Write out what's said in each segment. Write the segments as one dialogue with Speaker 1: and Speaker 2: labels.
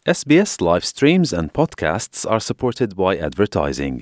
Speaker 1: SBS live streams and podcasts are supported by advertising.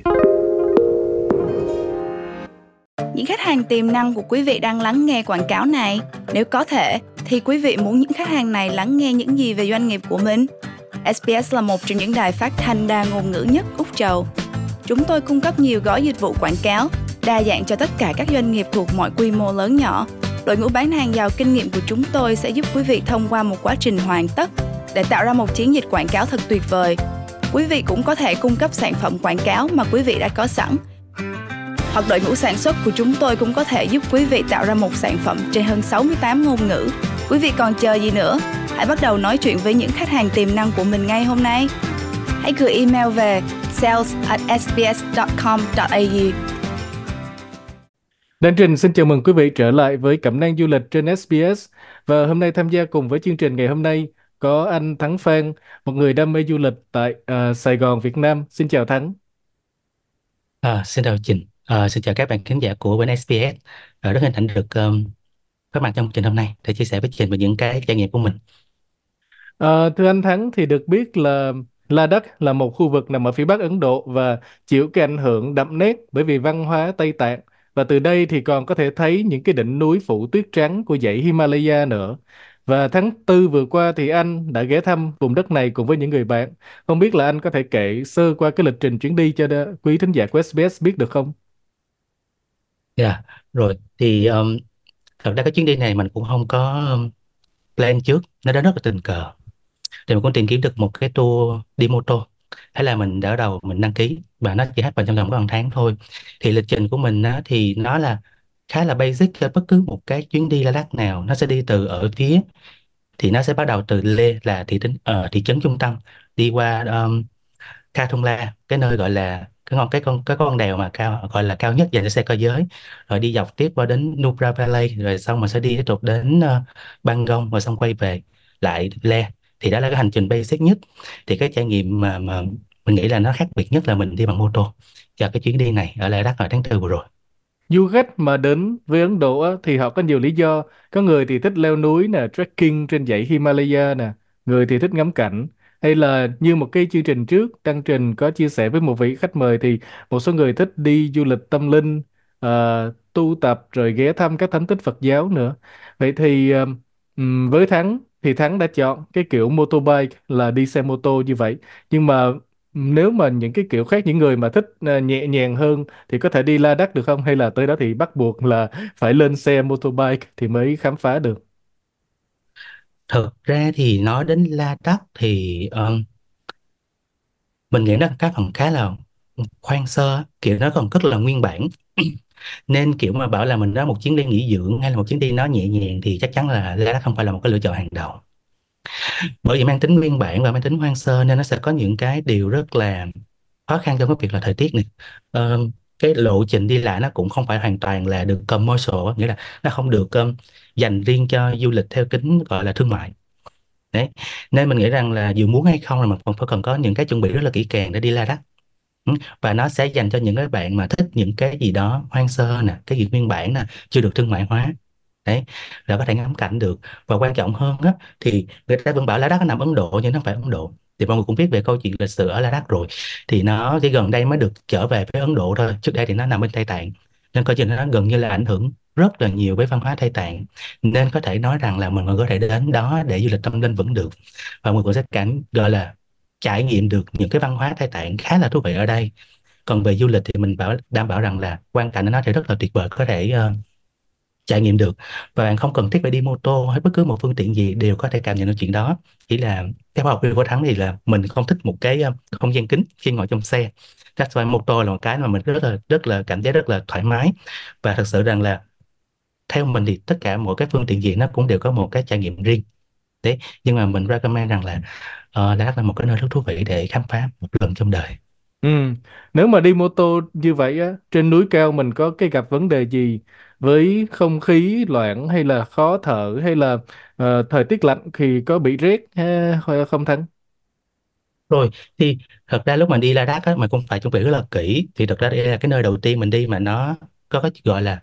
Speaker 2: Những khách hàng tiềm năng của quý vị đang lắng nghe quảng cáo này. Nếu có thể, thì quý vị muốn những khách hàng này lắng nghe những gì về doanh nghiệp của mình? SBS là một trong những đài phát thanh đa ngôn ngữ nhất Úc Châu. Chúng tôi cung cấp nhiều gói dịch vụ quảng cáo, đa dạng cho tất cả các doanh nghiệp thuộc mọi quy mô lớn nhỏ. Đội ngũ bán hàng giàu kinh nghiệm của chúng tôi sẽ giúp quý vị thông qua một quá trình hoàn tất để tạo ra một chiến dịch quảng cáo thật tuyệt vời. Quý vị cũng có thể cung cấp sản phẩm quảng cáo mà quý vị đã có sẵn. Hoặc đội ngũ sản xuất của chúng tôi cũng có thể giúp quý vị tạo ra một sản phẩm trên hơn 68 ngôn ngữ. Quý vị còn chờ gì nữa? Hãy bắt đầu nói chuyện với những khách hàng tiềm năng của mình ngay hôm nay. Hãy gửi email về sales@sbs.com.au.
Speaker 3: Đăng Trình xin chào mừng quý vị trở lại với Cẩm nang du lịch trên SBS. Và hôm nay tham gia cùng với chương trình ngày hôm nay có anh Thắng Phan, một người đam mê du lịch tại Sài Gòn, Việt Nam. Xin chào Thắng.
Speaker 4: Xin chào Trình, xin chào các bạn khán giả của bên SBS. Rất hân hạnh được có mặt trong chương trình hôm nay để chia sẻ với Trình về những cái trải nghiệm của mình.
Speaker 3: Thưa anh Thắng, thì được biết là Ladakh là một khu vực nằm ở phía bắc Ấn Độ và chịu cái ảnh hưởng đậm nét bởi vì văn hóa Tây Tạng. Và từ đây thì còn có thể thấy những cái đỉnh núi phủ tuyết trắng của dãy Himalaya nữa. Và tháng 4 vừa qua thì anh đã ghé thăm vùng đất này cùng với những người bạn. Không biết là anh có thể kể sơ qua cái lịch trình chuyến đi cho quý thính giả của SBS biết được không?
Speaker 4: Dạ, rồi thì thật ra cái chuyến đi này mình cũng không có plan trước, nó đến rất là tình cờ. Thì mình cũng tìm kiếm được một cái tour đi mô tô. Thế là mình đỡ đầu mình đăng ký và nó chỉ hết vào trong vòng có 1 tháng thôi. Thì lịch trình của mình á, thì nó là khá là basic cho bất cứ một cái chuyến đi Ladakh nào. Nó sẽ đi từ ở phía, thì nó sẽ bắt đầu từ Leh là thị trấn trung tâm, đi qua Khathonla, cái nơi gọi là cái con đèo mà cao, gọi là cao nhất dành cho xe cơ giới, rồi đi dọc tiếp qua đến Nubra Valley, rồi xong mình sẽ đi tiếp tục đến Bangong, rồi xong quay về lại Leh. Thì đó là cái hành trình basic nhất. Thì cái trải nghiệm mà mình nghĩ là nó khác biệt nhất là mình đi bằng mô tô cho cái chuyến đi này ở Ladakh ở tháng 4 vừa rồi.
Speaker 3: Du khách mà đến với Ấn Độ á, thì họ có nhiều lý do. Có người thì thích leo núi nè, trekking trên dãy Himalaya nè, người thì thích ngắm cảnh. Hay là như một cái chương trình trước, Đăng Trình có chia sẻ với một vị khách mời thì một số người thích đi du lịch tâm linh, tu tập rồi ghé thăm các thánh tích Phật giáo nữa. Vậy thì với Thắng thì Thắng đã chọn cái kiểu motorbike là đi xe mô tô như vậy. Nhưng mà nếu mà những cái kiểu khác, những người mà thích nhẹ nhàng hơn thì có thể đi Ladakh được không? Hay là tới đó thì bắt buộc là phải lên xe motorbike thì mới khám phá được?
Speaker 4: Thực ra thì nói đến Ladakh thì mình nghĩ nó cái phần khá là khoan sơ, kiểu nó còn rất là nguyên bản. Nên kiểu mà bảo là mình đó một chuyến đi nghỉ dưỡng hay là một chuyến đi nó nhẹ nhàng thì chắc chắn là Ladakh không phải là một cái lựa chọn hàng đầu. Bởi vì mang tính nguyên bản và mang tính hoang sơ nên nó sẽ có những cái điều rất là khó khăn trong cái việc là thời tiết này. Ờ, cái lộ trình đi lại nó cũng không phải hoàn toàn là được commercial á, nghĩa là nó không được dành riêng cho du lịch theo kính gọi là thương mại. Đấy. Nên mình nghĩ rằng là dù muốn hay không là mình còn phải cần có những cái chuẩn bị rất là kỹ càng để đi Ladakh. Và nó sẽ dành cho những cái bạn mà thích những cái gì đó hoang sơ nè, cái gì nguyên bản nè, chưa được thương mại hóa. Đấy, là có thể ngắm cảnh được. Và quan trọng hơn á, thì người ta vẫn bảo Ladakh nó nằm Ấn Độ nhưng nó không phải Ấn Độ. Thì mọi người cũng biết về câu chuyện lịch sử ở Ladakh rồi. Thì nó chỉ gần đây mới được trở về với Ấn Độ thôi. Trước đây thì nó nằm bên Tây Tạng. Nên câu chuyện nó gần như là ảnh hưởng rất là nhiều với văn hóa Tây Tạng. Nên có thể nói rằng là mình vẫn có thể đến đó để du lịch tâm linh vẫn được. Và mọi người cũng sẽ gọi là trải nghiệm được những cái văn hóa Tây Tạng khá là thú vị ở đây. Còn về du lịch thì mình đảm bảo rằng là quang cảnh nó sẽ rất là tuyệt vời, có thể trải nghiệm được. Và bạn không cần thiết phải đi mô tô hay bất cứ một phương tiện gì đều có thể cảm nhận được chuyện đó. Chỉ là theo khoa học của Thắng thì là mình không thích một cái không gian kín khi ngồi trong xe. That's why mô tô là một cái mà mình rất là cảm giác rất là thoải mái. Và thật sự rằng là theo mình thì tất cả mỗi cái phương tiện gì nó cũng đều có một cái trải nghiệm riêng. Đấy, nhưng mà mình recommend rằng là Đà là một cái nơi rất thú vị để khám phá một lần trong đời.
Speaker 3: Ừ. Nếu mà đi mô tô như vậy á, trên núi cao mình có cái gặp vấn đề gì với không khí loãng hay là khó thở hay là thời tiết lạnh thì có bị rét hay không Thắng?
Speaker 4: Rồi thì thật ra lúc mà đi Ladakh á, mà cũng phải chuẩn bị rất là kỹ. Thì thật ra đây là cái nơi đầu tiên mình đi mà nó có cái gọi là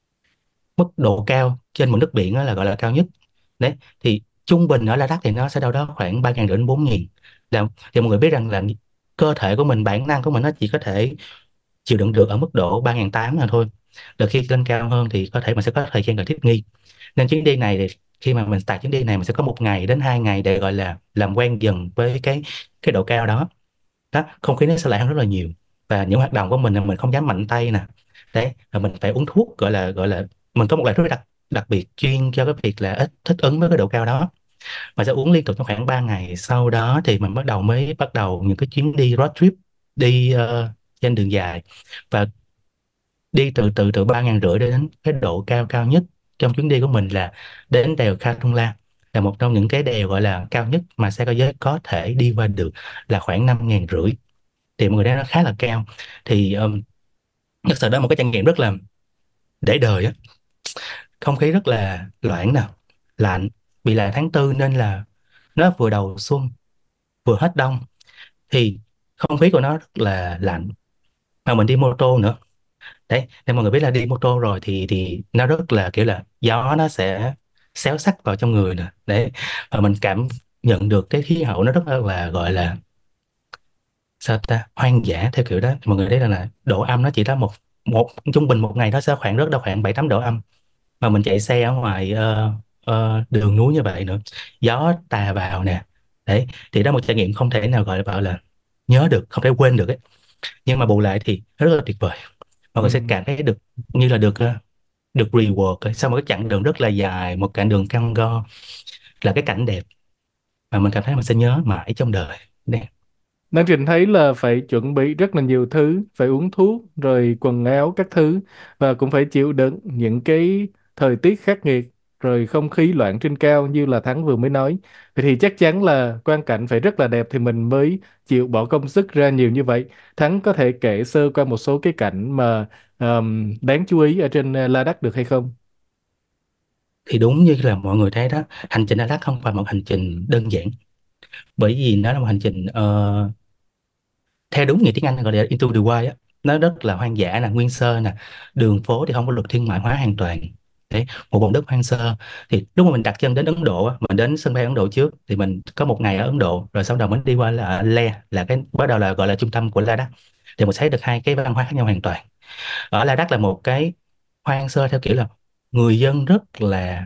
Speaker 4: mức độ cao trên mực nước biển á, là gọi là cao nhất. Đấy, thì trung bình ở Ladakh thì nó sẽ đâu đó khoảng 3.500 đến 4.000. là thì mọi người biết rằng là cơ thể của mình, bản năng của mình nó chỉ có thể chịu đựng được ở mức độ 3.800 là thôi. Rồi khi lên cao hơn thì có thể mình sẽ có thời gian để thích nghi. Nên chuyến đi này thì khi mà mình start chuyến đi này, mình sẽ có 1 ngày đến 2 ngày để gọi là làm quen dần với cái độ cao đó. Đó, không khí nó sẽ lạ hơn rất là nhiều. Và những hoạt động của mình là mình không dám mạnh tay nè. Đấy, và mình phải uống thuốc, gọi là mình có một loại thuốc đặc đặc biệt chuyên cho cái việc là ít thích ứng với cái độ cao đó. Và sẽ uống liên tục trong khoảng 3 ngày. Sau đó thì mình bắt đầu những cái chuyến đi road trip, đi trên đường dài, và đi từ từ từ 3.500 đến cái độ cao cao nhất trong chuyến đi của mình là đến đèo Khatola, là một trong những cái đèo gọi là cao nhất mà xe cơ giới có thể đi qua được, là khoảng 5.500. Thì mọi người thấy nó khá là cao. Thì thật sự đó là một cái trải nghiệm rất là để đời á. Không khí rất là loãng nè, lạnh, vì là tháng 4 nên là nó vừa đầu xuân vừa hết đông, thì không khí của nó rất là lạnh, mà mình đi mô tô nữa. Đấy, nên mọi người biết là đi mô tô rồi thì nó rất là kiểu là gió nó sẽ xéo sắc vào trong người nè. Đấy, và mình cảm nhận được cái khí hậu nó rất là gọi là sao ta, hoang dã theo kiểu đó. Mọi người thấy là độ âm nó chỉ đó một một trung bình một ngày nó sẽ khoảng, rất là khoảng 7-8 độ âm, mà mình chạy xe ở ngoài đường núi như vậy nữa, gió tà vào nè. Đấy, thì đó là một trải nghiệm không thể nào gọi là bảo là nhớ được, không thể quên được ấy. Nhưng mà bù lại thì nó rất là tuyệt vời. Mọi
Speaker 3: Ừ.
Speaker 4: người sẽ cảm thấy được như là được reward ấy. Sau một cái chặng đường rất là dài, một chặng đường cam go, là cái cảnh đẹp mà mình cảm thấy mình sẽ nhớ mãi trong đời. Nè.
Speaker 3: Đang Trình thấy là phải chuẩn bị rất là nhiều thứ, phải uống thuốc, rồi quần áo các thứ, và cũng phải chịu đựng những cái thời tiết khắc nghiệt, rồi không khí loạn trên cao như là Thắng vừa mới nói. Vậy thì chắc chắn là quang cảnh phải rất là đẹp thì mình mới chịu bỏ công sức ra nhiều như vậy. Thắng có thể kể sơ qua một số cái cảnh mà đáng chú ý ở trên La Đắc được hay không?
Speaker 4: Thì đúng như là mọi người thấy đó, hành trình Đà Lạt không phải một hành trình đơn giản, bởi vì nó là một hành trình theo đúng nghĩa tiếng Anh gọi là into the wild á. Nó rất là hoang dã nè, nguyên sơ nè, đường phố thì không có luật thương mại hóa hoàn toàn. Đấy, một vùng đất hoang sơ. Thì lúc mà mình đặt chân đến Ấn Độ á, mình đến sân bay Ấn Độ trước, thì mình có 1 ngày ở Ấn Độ, rồi sau đó mình đi qua là Le, là cái bắt đầu là gọi là trung tâm của Ladakh. Thì mình thấy được hai cái văn hóa khác nhau hoàn toàn. Ở Ladakh là một cái hoang sơ theo kiểu là người dân rất là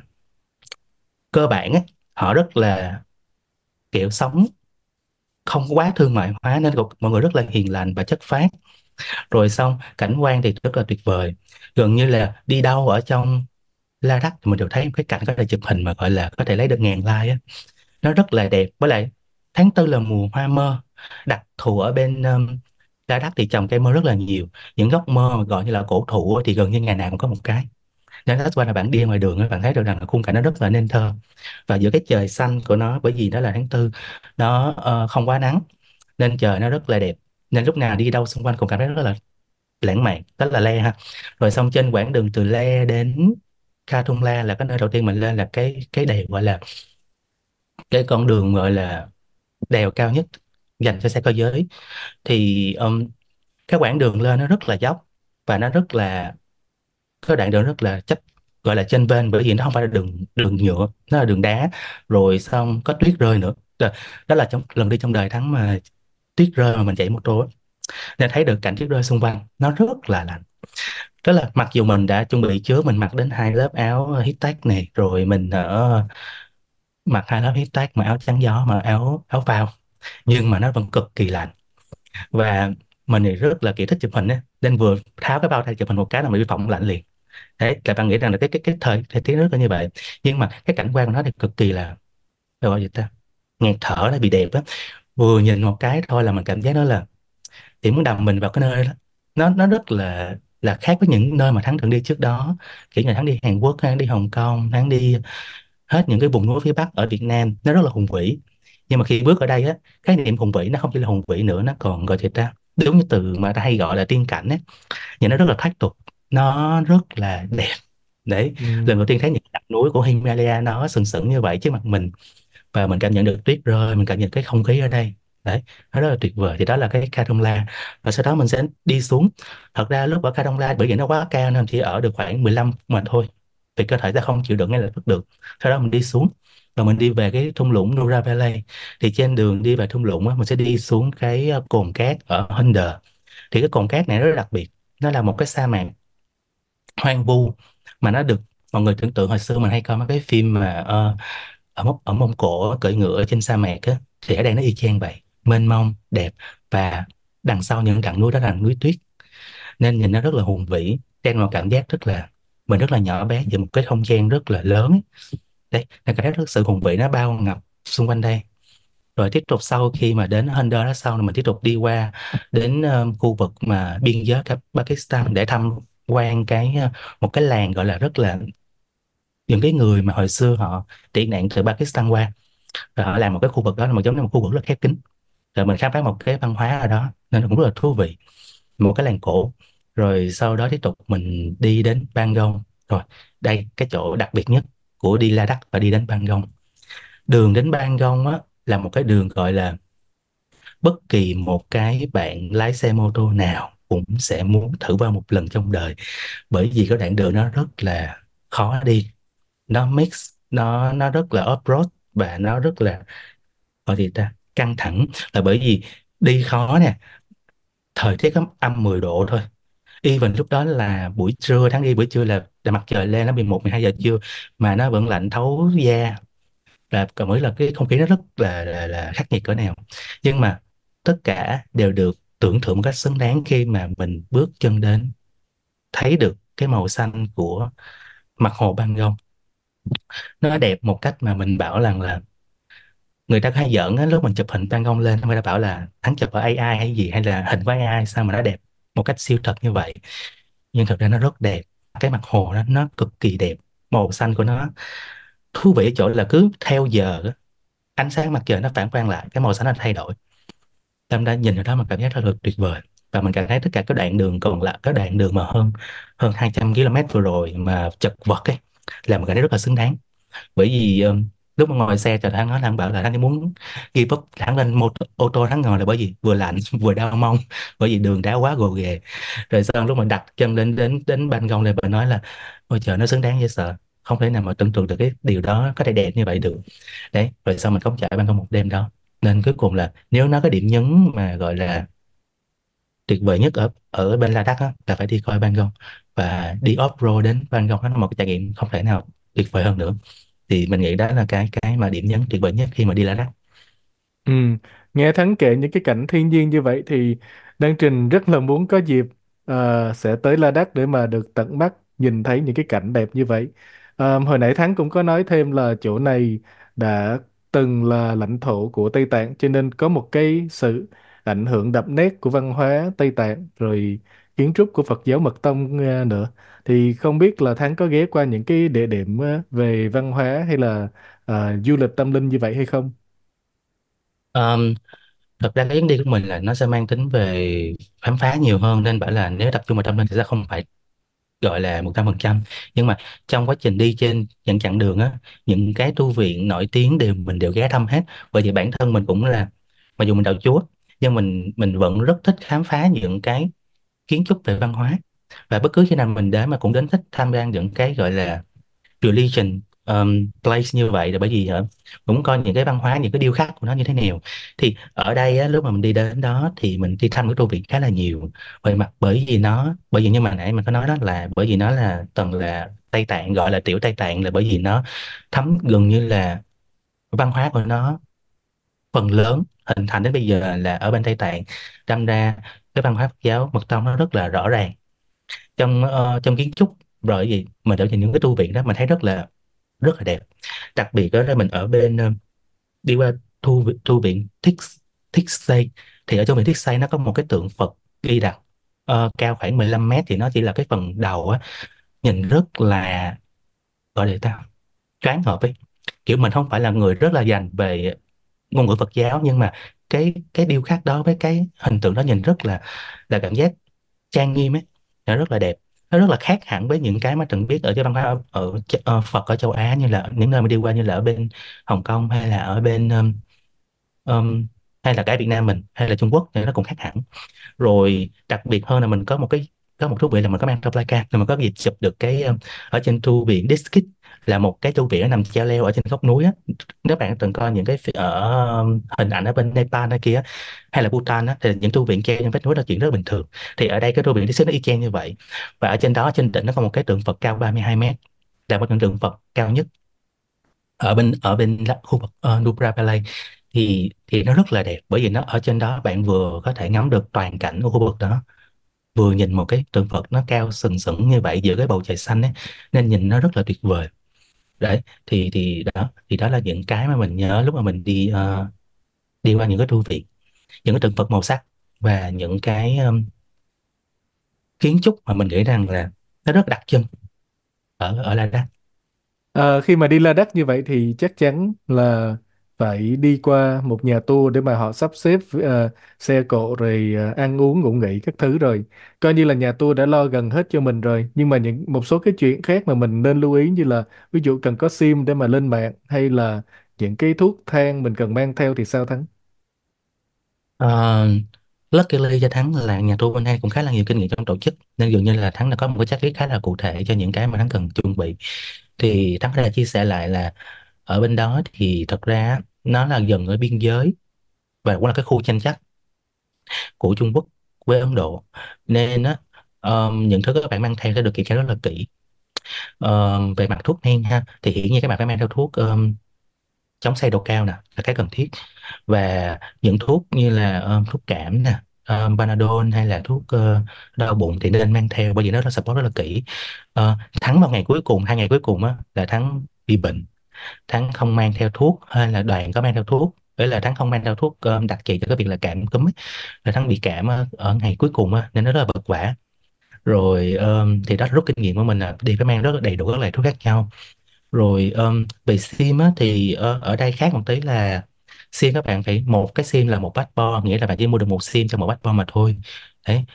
Speaker 4: cơ bản á, họ rất là kiểu sống không quá thương mại hóa, nên mọi người rất là hiền lành và chất phác. Rồi xong cảnh quan thì rất là tuyệt vời, gần như là đi đâu ở trong Ladakh thì mình đều thấy một cái cảnh có thể chụp hình mà gọi là có thể lấy được ngàn like á. Nó rất là đẹp. Với lại tháng 4 là mùa hoa mơ, đặc thù ở bên Ladakh thì trồng cây mơ rất là nhiều. Những gốc mơ mà gọi như là cổ thụ á, thì gần như ngày nào cũng có một cái. Nên that's why là bạn đi ngoài đường á, bạn thấy được rằng là khung cảnh nó rất là nên thơ. Và giữa cái trời xanh của nó, bởi vì nó là tháng 4, nó không quá nắng, nên trời nó rất là đẹp. Nên lúc nào đi đâu xung quanh cũng cảm thấy rất là lãng mạn. Đó là Le ha. Rồi xong trên quãng đường từ Le đến Khatung La là cái nơi đầu tiên mình lên, là cái đèo gọi là cái con đường gọi là đèo cao nhất dành cho xe cơ giới. Thì cái quãng đường lên nó rất là dốc, và nó rất là cái đoạn đường rất là gọi là chênh vênh, bởi vì nó không phải là đường đường nhựa, nó là đường đá. Rồi xong có tuyết rơi nữa. Đó là trong lần đi trong đời Thắng mà tuyết rơi mà mình chạy mô tô á, nên thấy được cảnh tuyết rơi xung quanh nó rất là lạnh. Tức là mặc dù mình đã chuẩn bị trước, mình mặc đến 2 lớp áo heat này, rồi mình mặc 2 lớp heat mà áo chắn gió mà áo áo phao, nhưng mà nó vẫn cực kỳ lạnh. Và mình thì rất là kiểu thích chụp hình á, nên vừa tháo cái bao tay chụp hình một cái là mình bị phỏng lạnh liền. Thế là bạn nghĩ rằng là cái thời tiết rất là như vậy. Nhưng mà cái cảnh quan của nó thì cực kỳ là, gọi gì ta, nghẹt thở, nó bị đẹp á. Vừa nhìn một cái thôi là mình cảm giác đó là thì muốn đầm mình vào cái nơi đó. Nó rất là khác với những nơi mà Thắng từng đi trước đó. Kiểu như Thắng đi Hàn Quốc, Thắng đi Hồng Kông, Thắng đi hết những cái vùng núi phía Bắc ở Việt Nam, nó rất là hùng vĩ. Nhưng mà khi bước ở đây á, khái niệm hùng vĩ nó không chỉ là hùng vĩ nữa, nó còn gọi ta, đúng như từ mà ta hay gọi là tiên cảnh á. Nhưng nó rất là thoát tục, nó rất là đẹp. Đấy,
Speaker 3: Ừ.
Speaker 4: lần đầu tiên thấy những đỉnh núi của Himalaya nó sừng sững như vậy trước mặt mình, và mình cảm nhận được tuyết rơi, mình cảm nhận cái không khí ở đây. Đấy, nó rất là tuyệt vời. Thì đó là cái Kha La. Và sau đó mình sẽ đi xuống. Thật ra lúc ở Kha La bởi vì nó quá cao nên chỉ ở được khoảng 15 mà thôi, vì cơ thể ta không chịu đựng ngay lập tức được. Sau đó mình đi xuống, rồi mình đi về cái thung lũng Nura Valley. Thì trên đường đi về thung lũng á, mình sẽ đi xuống cái cồn cát ở Hinder. Thì cái cồn cát này rất là đặc biệt, nó là một cái sa mạc hoang vu, mà nó được mọi người tưởng tượng hồi xưa mình hay coi mấy cái phim mà ở Mông Cổ cưỡi ngựa ở trên sa mạc á, thì ở đây nó y chang vậy, mênh mông đẹp. Và đằng sau những rặng núi đó là núi tuyết, nên nhìn nó rất là hùng vĩ, đem một cảm giác rất là, mình rất là nhỏ bé giữa một cái không gian rất là lớn ấy. Đấy, nó cảm giác rất sự hùng vĩ nó bao ngập xung quanh đây. Rồi tiếp tục sau khi mà đến Hinder đó, sau này mình tiếp tục đi qua đến khu vực mà biên giới Pakistan để tham quan một cái làng gọi là rất là, những cái người mà hồi xưa họ tị nạn từ Pakistan qua, rồi họ làm một cái khu vực đó là một giống như một khu vực rất khép kín, rồi mình khám phá một cái văn hóa ở đó nên nó cũng rất là thú vị, một cái làng cổ. Rồi sau đó tiếp tục mình đi đến Pangong. Rồi đây cái chỗ đặc biệt nhất của đi Ladakh và đi đến Pangong. Đường đến Pangong á là một cái đường gọi là bất kỳ một cái bạn lái xe mô tô nào cũng sẽ muốn thử qua một lần trong đời, bởi vì cái đoạn đường nó rất là khó đi, nó mix, nó rất là off-road, và nó rất là, gọi gì ta, căng thẳng, là bởi vì đi khó nè, thời tiết có âm 10 độ thôi. Even lúc đó là buổi trưa, tháng đi buổi trưa là mặt trời lên, nó 11 12 giờ trưa mà nó vẫn lạnh thấu da, là cảm thấy là cái không khí nó rất là khắc nghiệt cỡ nào. Nhưng mà tất cả đều được tưởng thưởng một cách xứng đáng khi mà mình bước chân đến, thấy được cái màu xanh của mặt hồ Ban Gông. Nó đẹp một cách mà mình bảo rằng là người ta hay giỡn á, lúc mình chụp hình Ban Gông lên người ta bảo là hắn chụp ở AI hay gì, hay là hình với AI sao mà nó đẹp một cách siêu thật như vậy. Nhưng thật ra nó rất đẹp, cái mặt hồ nó cực kỳ đẹp, màu xanh của nó thú vị ở chỗ là cứ theo giờ á, ánh sáng mặt trời nó phản quang lại, cái màu xanh nó thay đổi. Tâm đã nhìn ở đó mà cảm giác rất là tuyệt vời. Và mình cảm thấy tất cả các đoạn đường còn lại, cái đoạn đường mà hơn hơn 200 km vừa rồi mà chật vật ấy, là mình cảm thấy rất là xứng đáng. Bởi vì lúc mà ngồi xe, trời, hắn bảo là hắn muốn give up, hắn lên ô tô hắn ngồi là bởi vì vừa lạnh vừa đau mông, bởi vì đường đá quá gồ ghề. Rồi sau lúc mà đặt chân lên đến đến ban công này, bà nói là ôi trời, nó xứng đáng dễ sợ, không thể nào mà tưởng tượng được cái điều đó có thể đẹp như vậy được. Đấy, rồi sau mình không chạy ban công một đêm đó. Nên cuối cùng là nếu nó có điểm nhấn mà gọi là tuyệt vời nhất ở ở bên Ladakh á, là phải đi coi ban công và đi off-road đến ban công, nó là một cái trải nghiệm không thể nào tuyệt vời hơn nữa. Thì mình nghĩ đó là cái mà điểm nhấn tuyệt vời nhất khi mà đi Ladakh.
Speaker 3: Ừ, nghe Thắng kể những cái cảnh thiên nhiên như vậy thì Đăng Trình rất là muốn có dịp sẽ tới Ladakh để mà được tận mắt nhìn thấy những cái cảnh đẹp như vậy. Hồi nãy Thắng cũng có nói thêm là chỗ này đã từng là lãnh thổ của Tây Tạng, cho nên có một cái sự ảnh hưởng đậm nét của văn hóa Tây Tạng rồi kiến trúc của Phật giáo Mật Tông nữa. Thì không biết là Thắng có ghé qua những cái địa điểm về văn hóa hay là du lịch tâm linh như vậy hay không?
Speaker 4: Um, Thật ra cái chuyến đi của mình là nó sẽ mang tính về khám phá nhiều hơn, nên bảo là nếu tập trung vào tâm linh thì sẽ không phải gọi là 100%. Nhưng mà trong quá trình đi trên những chặng đường á, những cái tu viện nổi tiếng mình đều ghé thăm hết. Bởi vì bản thân mình cũng là, mặc dù mình đạo Chúa, nhưng mình vẫn rất thích khám phá những cái kiến trúc về văn hóa. Và bất cứ khi nào mình đến, mà cũng đến thích tham gia những cái gọi là religion place như vậy, là bởi vì cũng coi những cái văn hóa, những cái điêu khắc của nó như thế nào. Thì ở đây á, lúc mà mình đi đến đó thì mình đi thăm cái tu viện khá là nhiều. Bởi vì như mà nãy mình có nói đó, là bởi vì nó là từng là Tây Tạng, gọi là tiểu Tây Tạng, là bởi vì nó thấm gần như là văn hóa của nó phần lớn hình thành đến bây giờ là ở bên Tây Tạng. Đâm ra cái văn hóa Phật giáo Mật Tông nó rất là rõ ràng trong kiến trúc. Rồi gì mình ở những cái tu viện đó mình thấy rất là đẹp. Đặc biệt đó là mình ở bên đi qua tu viện Thích Xây. Thì ở trong viện Thích Xây nó có một cái tượng Phật ghi đặt cao khoảng 15 mét, thì nó chỉ là cái phần đầu á, nhìn rất là, gọi là ta, choáng ngợp ấy. Kiểu mình không phải là người rất là dành về ngôn ngữ Phật giáo, nhưng mà cái điêu khắc đó với cái hình tượng đó nhìn rất là cảm giác trang nghiêm ấy, nó rất là đẹp. Nó rất là khác hẳn với những cái mà từng biết ở cái văn hóa Phật ở châu Á, như là những nơi mà đi qua, như là ở bên Hồng Kông, hay là ở bên um, hay là cả Việt Nam mình, hay là Trung Quốc, thì nó cũng khác hẳn. Rồi đặc biệt hơn là mình có một cái có một thú vị là mình có mang theo flycam, thì mình có dịp chụp được cái ở trên tu viện Diskit, là một cái tu viện nó nằm treo leo ở trên góc núi á. Nếu bạn từng coi những cái hình ảnh ở bên Nepal này kia, hay là Bhutan á, thì những tu viện treo trên vách núi là chuyện rất bình thường. Thì ở đây cái tu viện Diskit nó y chang như vậy. Và ở trên đó, trên đỉnh nó có một cái tượng Phật cao 32 mét, là một trong tượng Phật cao nhất khu vực Nubra Valley. Thì nó rất là đẹp, bởi vì nó ở trên đó bạn vừa có thể ngắm được toàn cảnh của khu vực đó, vừa nhìn một cái tượng Phật nó cao sừng sững như vậy giữa cái bầu trời xanh ấy, nên nhìn nó rất là tuyệt vời. Đấy, thì đó là những cái mà mình nhớ lúc mà mình đi qua những cái tu viện, những cái tượng Phật màu sắc, và những cái kiến trúc mà mình nghĩ rằng là nó rất đặc trưng ở ở Ladakh.
Speaker 3: Khi mà đi Ladakh như vậy thì chắc chắn là phải đi qua một nhà tour để mà họ sắp xếp xe cộ rồi ăn uống ngủ nghỉ các thứ rồi. Coi như là nhà tour đã lo gần hết cho mình rồi. Nhưng mà một số cái chuyện khác mà mình nên lưu ý như là ví dụ cần có SIM để mà lên mạng hay là những cái thuốc thang mình cần mang theo thì sao Thắng?
Speaker 4: Ờ, Luckily cho Thắng là nhà tour bên đây cũng khá là nhiều kinh nghiệm trong tổ chức, nên dường như là Thắng đã có một cái checklist khá là cụ thể cho những cái mà Thắng cần chuẩn bị. Thì Thắng có thể chia sẻ lại là ở bên đó thì thật ra á, nó là gần ở biên giới, và cũng là cái khu tranh chấp của Trung Quốc với Ấn Độ, nên á, những thứ các bạn mang theo sẽ được kiểm tra rất là kỹ. Về mặt thuốc men ha, thì hiển nhiên các bạn phải mang theo thuốc chống say độ cao nè, là cái cần thiết. Và những thuốc như là thuốc cảm nè, Panadol, hay là thuốc đau bụng thì nên mang theo, bởi vì nó support rất là kỹ. Thắng vào ngày cuối cùng, 2 ngày cuối cùng á, là Thắng bị bệnh. Thắng không mang theo thuốc, hay là đoàn có mang theo thuốc, đấy là Thắng không mang theo thuốc đặc trị cho cái việc là cảm cúm ấy. Là Thắng bị cảm ở ngày cuối cùng á, nên nó rất là vật vã. Rồi thì đó là rút kinh nghiệm của mình, là đi phải mang rất là đầy đủ các loại thuốc khác nhau. Rồi về sim á, thì ở đây khác một tí là sim các bạn phải, một cái sim là một passport, nghĩa là bạn chỉ mua được một sim cho một passport mà thôi. Đấy.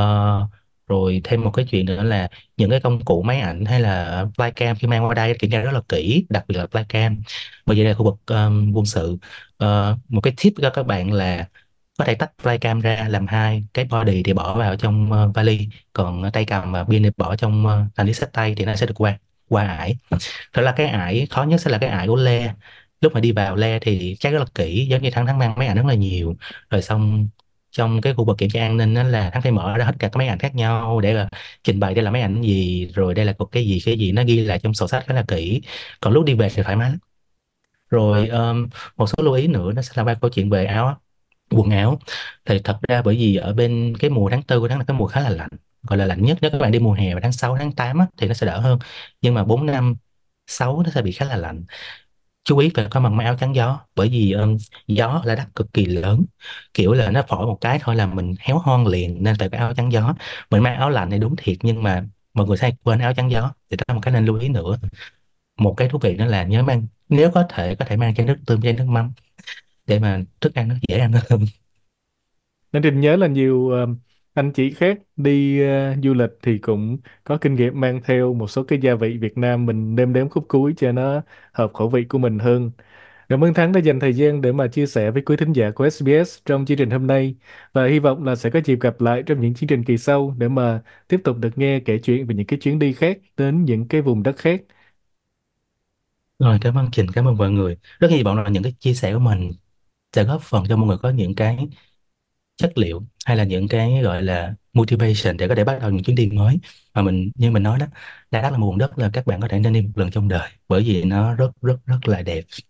Speaker 4: Rồi thêm một cái chuyện nữa là những cái công cụ máy ảnh hay là flycam khi mang qua đây kiểm tra rất là kỹ, đặc biệt là flycam, bởi vì đây là khu vực quân sự. Một cái tip cho các bạn là có thể tách flycam ra làm hai, cái body thì bỏ vào trong vali, còn tay cầm và pin thì bỏ trong hành lý xách tay, thì nó sẽ được qua qua ải. Thật là cái ải khó nhất sẽ là cái ải của Le. Lúc mà đi vào Le thì chắc rất là kỹ, giống như Thắng Thắng mang máy ảnh rất là nhiều. Rồi xong trong cái khu vực kiểm tra an ninh đó là Thắng phải mở ra hết cả các máy ảnh khác nhau để là trình bày đây là máy ảnh gì, rồi đây là cục cái gì nó ghi lại trong sổ sách khá là kỹ. Còn lúc đi về thì thoải mái lắm. Rồi một số lưu ý nữa nó sẽ là qua câu chuyện về quần áo. Thì thật ra bởi vì ở bên cái mùa tháng tư của tháng là cái mùa khá là lạnh, gọi là lạnh nhất. Nếu các bạn đi mùa hè vào tháng 6 tháng 8 á, thì nó sẽ đỡ hơn, nhưng mà 4 5 6 nó sẽ bị khá là lạnh. Chú ý phải có mặc áo chắn gió, bởi vì gió ở Đà Lạt cực kỳ lớn, kiểu là nó phổi một cái thôi là mình héo hon liền, nên phải có áo chắn gió. Mình mang áo lạnh thì đúng thiệt, nhưng mà mọi người hay quên áo chắn gió, thì đó là một cái nên lưu ý nữa. Một cái thú vị đó là nhớ mang, nếu có thể mang chai nước tương, chai nước mắm, để mà thức ăn nó dễ ăn hơn.
Speaker 3: Nên Trình nhớ là nhiều anh chị khác đi du lịch thì cũng có kinh nghiệm mang theo một số cái gia vị Việt Nam mình nêm nếm khúc cuối cho nó hợp khẩu vị của mình hơn. Cảm ơn Thắng đã dành thời gian để mà chia sẻ với quý thính giả của SBS trong chương trình hôm nay, và hy vọng là sẽ có dịp gặp lại trong những chương trình kỳ sau để mà tiếp tục được nghe kể chuyện về những cái chuyến đi khác đến những cái vùng đất khác.
Speaker 4: Rồi, cảm ơn Trình, cảm ơn mọi người. Rất hy vọng là những cái chia sẻ của mình sẽ góp phần cho mọi người có những cái chất liệu, hay là những cái gọi là motivation để có thể bắt đầu những chuyến đi mới. Mà như mình nói đó, Đà Nẵng là một vùng đất là các bạn có thể nên đi một lần trong đời, bởi vì nó rất rất rất là đẹp.